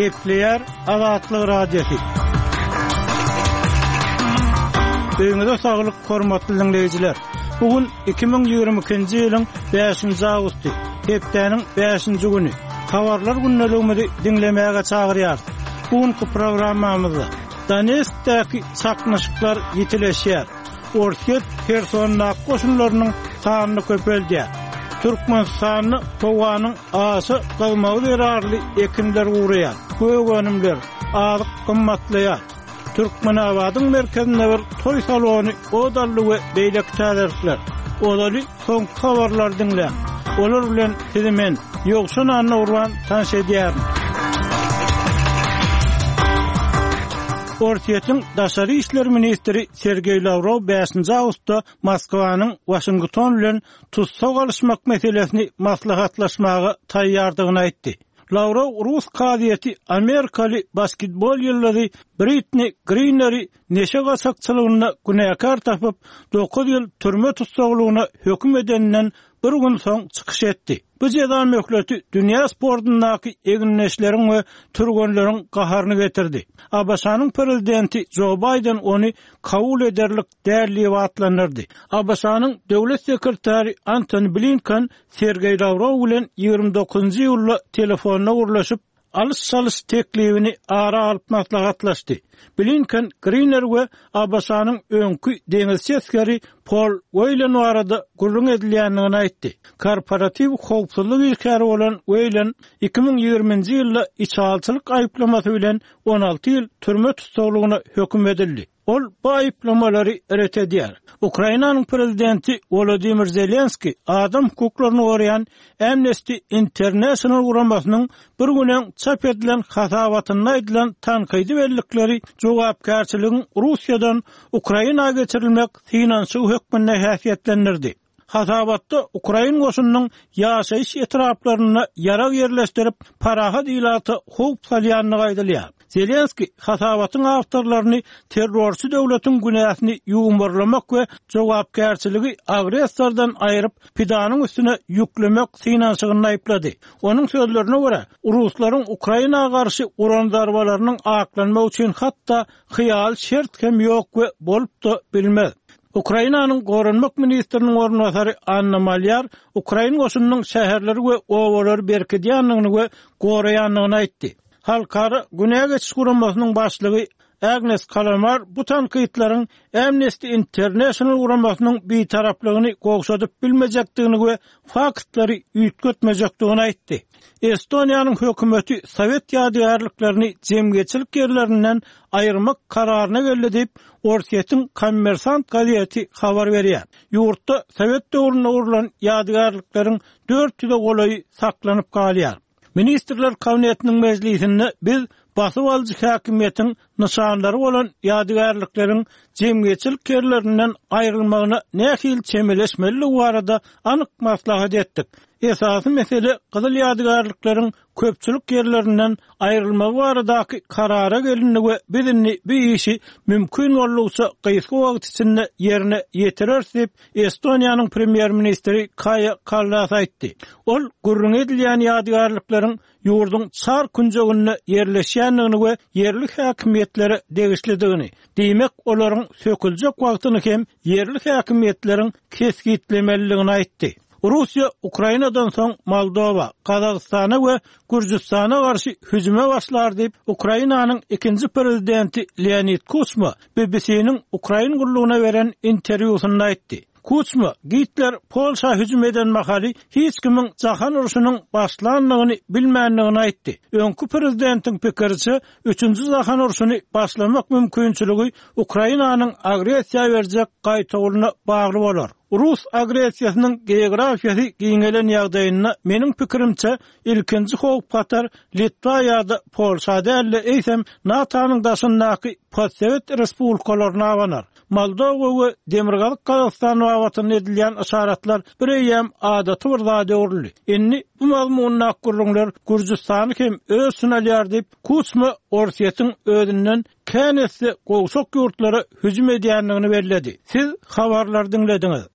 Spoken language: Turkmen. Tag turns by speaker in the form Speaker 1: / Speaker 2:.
Speaker 1: Kepler Azatlyk radiosu. Öňüňizde saglyk, hormatly dinleýijiler. Bugün 2022-nji ýylyň 5-nji awgusty, hepdeniň 5-nji güni. Habarlar günneligini dinlemäge çagyrýar. Bugünkü programmamyzda Donetskdäki çaknaşyklar ýitileşýär. Ortiýet personak goşunlarynyň sanyny köpeldýär. Türkmenistanyny towanyň asy galmagy berarly ekinler uğraýar. Gögönümler azyk gymmatlaýar. Türkmenabadyň merkezinde bir toy salony odally we beýlek täderler. Odaly soň habarlar dinleýär. Olar bilen sizimen ýokşan anna urwan tanış edýär. Ortiýetiň daşary işler ministri Sergey Lavrov 5-nji awgustda Moskwanyň Washington bilen tutsak alışmak meselesini maslahatlaşmagy taýýardygyny aýtdy. Lavrov Rus kadiýeti Amerikaly basketbol ýyldary Brittney Griner'i neşe gaçakçylygyna günäkar tapyp 9 ýyl türme tutsaglygyna höküm edeninden bir gün soň çykyş etdi. Bu jeda möhleti dünýä sportundaky eginleşleriň we türgenleriň gaharyny getirdi. ABŞ-nyň prezidenti Joe Biden ony kabul ederlik därli atlanyrdy. ABŞ-nyň döwlet sekretary Antony Blinken Sergey Lavrov bilen 29-njy ýylda telefonna gurlaşyp alys-salys teklibini ara alyp maslahatlaşdy. Blinken Griner we ABŞ-nyň öňkü deňiz seskeri Paul Whelan arada gurrun edilýändigini aýtdy. Korporativ howpsuzlyk ilkäri bolan Whelan 2020-nji ýylda içalçylyk aýplamasy bilen 16 ýyl türme tutsaglygyna höküm edildi. Ol bu aýplamalary ret edýär. Ukrainanyň prezidenti Volodymyr Zelenski adam hukuklaryny goraýan Amnesty International guramasynyň bir günen çap edilen hasabatyna aýdylan tankydy bellikleri jogapkärçiligiň Russiýadan Ukrainaga geçirilmek finansiýa hökmüne häsiýetlendirdi. Hasabatda Ukraina goşunynyň ýaşaýyş etraplaryna ýarag ýerleşdirip parahat ilaty howp salýanlygy aýdylýar. Zelenski hasabatyň awtorlaryny terrorçy döwletiň günäsini ýuwumbarlamak we jogapkärçiligi agressordan aýryp pidanyň üstüne ýüklemek synanşygyny aýplady. Onuň sözlerine görä, Ruslaryň Ukrainaga garşy uran zarbalarynyň aklanmagy üçin hatda hyýal şert hem ýok we bolup da bilmez. Ukrainanyň gorunmak ministriniň ornwasary Anna Malyar Ukraina goşunynyň şäherleri we owalar berkidýänligini we goraýanlygyny aýtdy. Halkara Güney geçiş guramasynyň başlygy Agnes Kalamar bu tankytlaryň Amnesty International guramasynyň bitaraplygyny gowşadyp bilmejekdigini we faktlary ýetmejekdigini aýtdy. Estoniýanyň hökümeti Sowet ýadygarlyklaryny jemgyýetçilik ýerlerinden aýyrmak kararyna geldi diýip Ortiýetiň Kommersant gazieti habar berýär. Ýurtda Sowet döwrüne urulan ýadygarlyklaryň 400 golaý saklanyp galýar. Ministrler Kabinetiniň meclisinde biz basyp alyjy häkimiýetiň nişanlary bolan ýadygarlyklaryň jemgyýetçilik ýerlerinden aýrylmagyna nähil çemeleşmeligi barada anyk maslahat etdik. Esasy mesele gyzyl ýadygarlyklaryň köpçülik ýerlerinden aýrylmagy baradaky karara gelindi we bizini bu işi mümkin bolýarsa gysga wagt içinde ýerine ýetirer diýip Estoniýanyň premier ministri Kaja Kallas aýtdy. Ol gurrun edilýän ýadygarlyklaryň ýurduň çar künjegine ýerleşýänligini we yerlik häkimiýetlere degişlidigini, diýmek olaryň söküljek wagtyny hem yerlik häkimiýetleriň kesgitlemeligini aýtdy. Russiya Ukrainadan soň Moldova, Kazakstana we Gürjistana garşy hüjüme başlar diýip Ukrainanyň ikinji prezidenti Leonid Kuchma BBC-niň Ukraina gurulugyna beren interwýusynda aýtdy. Kuchma, Hitler Polşa hüjüm eden mahali hiç kimin jahan uruşunyň başlanmagyny bilmänligini aýtdy. Öňkü prezidentiň pikirçe 3-nji jahan uruşuny başlamak mümkinçiligi Ukrainanyň agresiýa berjek gaýtagyna bagly bolar. Rus agresiýasynyň geografiýasy giňelen ýagdaýyna meniň pikirimçe ilkinji howp gatar Litwa ýa-da Polşa däl eýsem NATO-nyň daşyndaky postsovet respublikalaryna abanar. Moldova we Demirgazyk Kazakstany watyny edilýän işaratlar bireýem adaty bir zat öwrüli. Inni bu mazmunna gurrunlar Gürjistany hem öz sunalýar diýip Kuchma Ortiýetiň ödünden känesli gowşak ýurtlary hüjüm edýänligini bellädi. Siz habarlar dinlediňiz.